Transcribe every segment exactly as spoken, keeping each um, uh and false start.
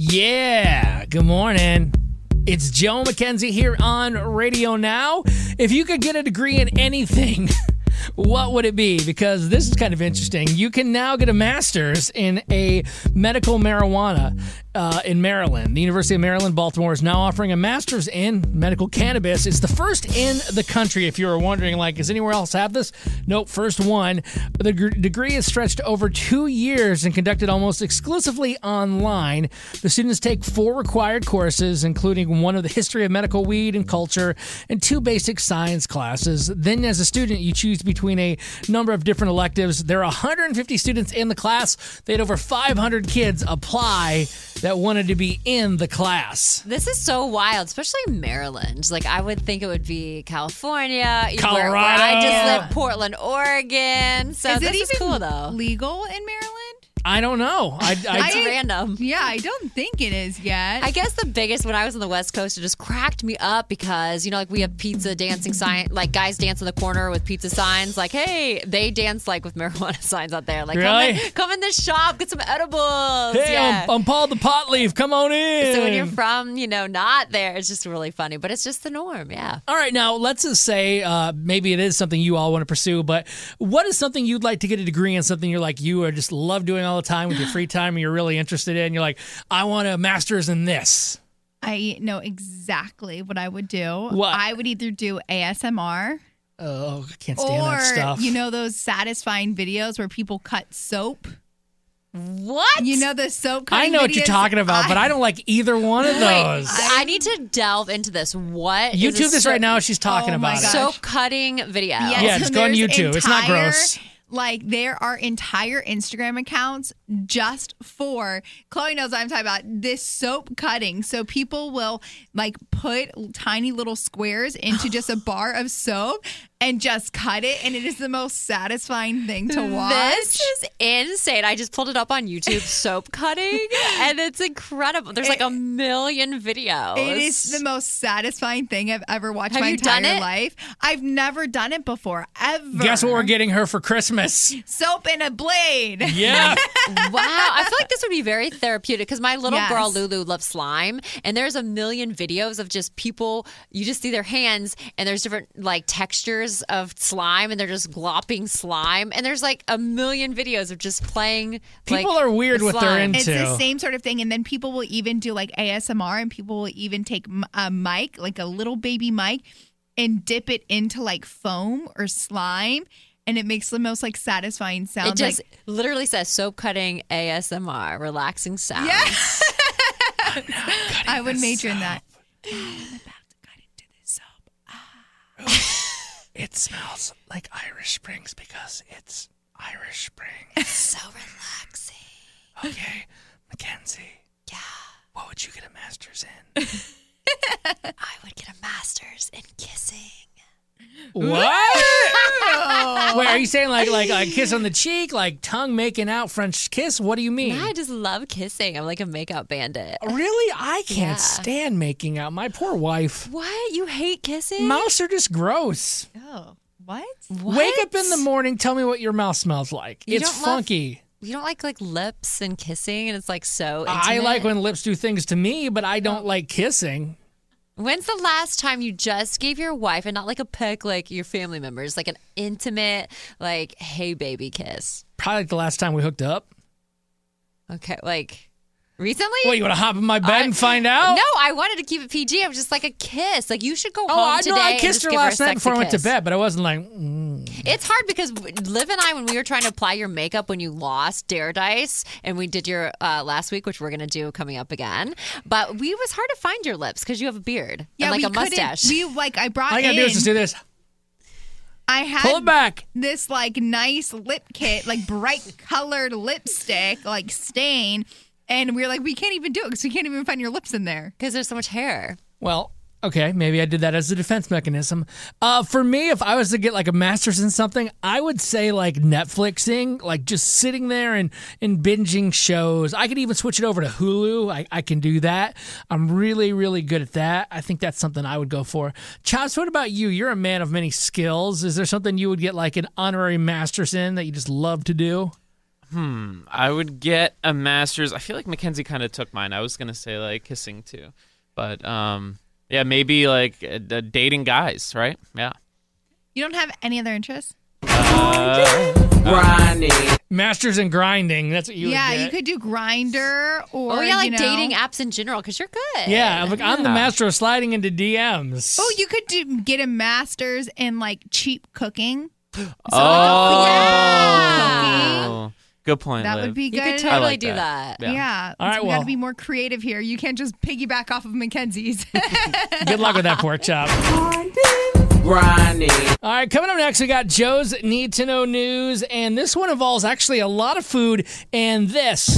Yeah, good morning. It's Joe McKenzie here on Radio Now. If you could get a degree in anything, what would it be? Because this is kind of interesting. You can now get a master's in a medical marijuana uh, in Maryland. The University of Maryland, Baltimore is now offering a master's in medical cannabis. It's the first in the country. If you were wondering, like, does anywhere else have this? Nope, first one. The g- degree is stretched over two years and conducted almost exclusively online. The students take four required courses, including one of the history of medical weed and culture and two basic science classes. Then as a student, you choose between a number of different electives. There are one hundred fifty students in the class. They had over five hundred kids apply that wanted to be in the class. This is so wild, especially Maryland. Like, I would think it would be California, Colorado. Where, where I just live, Portland, Oregon. So is this it is even cool, though. legal in Maryland? I don't know. I, I, It's I- random. Yeah, I don't think it is yet. I guess the biggest when I was on the West Coast, it just cracked me up because, you know, like we have pizza dancing sign, like guys dance in the corner with pizza signs. Like, hey, they dance like with marijuana signs out there. Like, Really? come, in, come in this shop, get some edibles. hey, yeah. I'm, I'm Paul the Pot Leaf. Come on in. So when you're from, you know, not there, it's just really funny. But it's just the norm, yeah. All right, now let's just say uh, maybe it is something you all want to pursue, but what is something you'd like to get a degree in, something you're like, you are just love doing all the time with your free time and you're really interested in? You're like, I want a master's in this. I know exactly what I would do. What? I would either do A S M R Oh, I can't stand or, that stuff. you know, those satisfying videos where people cut soap. What? You know the soap I cutting know what you're videos? talking about, but I don't like either one of those. I need to delve into this. What? is YouTube a this soap- right now. She's talking Oh my about it. gosh. Soap cutting video. Yes, Yeah, just go on there's YouTube. It's not entire- gross. Like, there are entire Instagram accounts just for, Chloe knows what I'm talking about, this soap cutting. So people will, like, put tiny little squares into just a bar of soap and just cut it, and it is the most satisfying thing to watch. This is insane. I just pulled it up on YouTube, soap cutting, and it's incredible. There's like a million videos. It is the most satisfying thing I've ever watched Have my you entire done it? life. I've never done it before, ever. Guess what we're getting her for Christmas? Soap and a blade. Yeah. Wow. I feel like this would be very therapeutic because my little Yes. girl Lulu loves slime, and there's a million videos of just people, you just see their hands, and there's different like textures of slime, and they're just glopping slime, and there's like a million videos of just playing. People like, are weird with what they're slime. into. It's the same sort of thing. And then people will even do like A S M R, and people will even take m- a mic, like a little baby mic, and dip it into like foam or slime. And it makes the most like satisfying sounds. It just like, literally says soap cutting A S M R, relaxing sounds. yeah. I would major in that. I'm about to cut into this soap. It smells like Irish Springs because it's Irish Spring. So relaxing. Okay, Mackenzie. Yeah. What would you get a master's in? I would get a master's in kissing. What? Wait, are you saying like like a kiss on the cheek, like tongue making out French kiss? What do you mean? I just love kissing. I'm like a makeout bandit. Really? I can't Yeah. stand making out. My poor wife. What? You hate kissing? Mouths are just gross. Oh, what? What? Wake up in the morning, tell me what your mouth smells like. You it's don't love- funky. You don't like like lips and kissing, and it's like so intimate? I like when lips do things to me, but I don't like kissing. When's the last time you just gave your wife, and not like a peck like your family members, like an intimate, like, hey, baby kiss? Probably like the last time we hooked up. Okay, like recently? What, you want to hop in my bed I- and find out? No, I wanted to keep it P G. I was just like a kiss. Like, you should go Oh, home I today. know. I and kissed just her give last a night before I sexy went to kiss. bed, but I wasn't like, mm. It's hard because Liv and I, when we were trying to apply your makeup when you lost Dare Dice, and we did your uh, last week, which we're going to do coming up again, but we it was hard to find your lips because you have a beard Yeah, and like we a couldn't- mustache. We like I brought All I gotta in. do is just do this. I had Pull it back. this like nice lip kit, like bright colored lipstick, like stain, and we were like, we can't even do it because we can't even find your lips in there. Because there's so much hair. Well, okay, maybe I did that as a defense mechanism. Uh, for me, if I was to get like a master's in something, I would say like Netflixing, like just sitting there and, and binging shows. I could even switch it over to Hulu. I, I can do that. I'm really, really good at that. I think that's something I would go for. Chops, what about you? You're a man of many skills. Is there something you would get like an honorary master's in that you just love to do? Hmm. I would get a master's. I feel like Mackenzie kind of took mine. I was gonna say like kissing too, but um, yeah, maybe like uh, dating guys, right? Yeah. You don't have any other interests? Uh, Grinding. Masters in grinding. That's what you yeah, would get. you could do Grinder or Oh yeah, like you know, dating apps in general, because you're good. Yeah, I'm, like, I'm the Yeah. master of sliding into D Ms. Oh, you could do get a master's in like cheap cooking. oh, yeah. Good point. That Liv. would be You good. could I totally like do that. that. Yeah. Yeah. All right, so we well- got to be more creative here. You can't just piggyback off of Mackenzie's. Good luck with that pork chop. Grinding. All right, coming up next, we got Joe's Need to Know News, and this one involves actually a lot of food and this.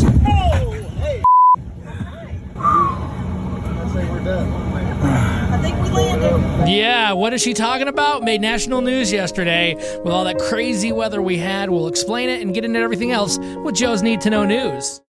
I think we landed. Yeah, what is she talking about? Made national news yesterday with all that crazy weather we had. We'll explain it and get into everything else with Joe's Need to Know News.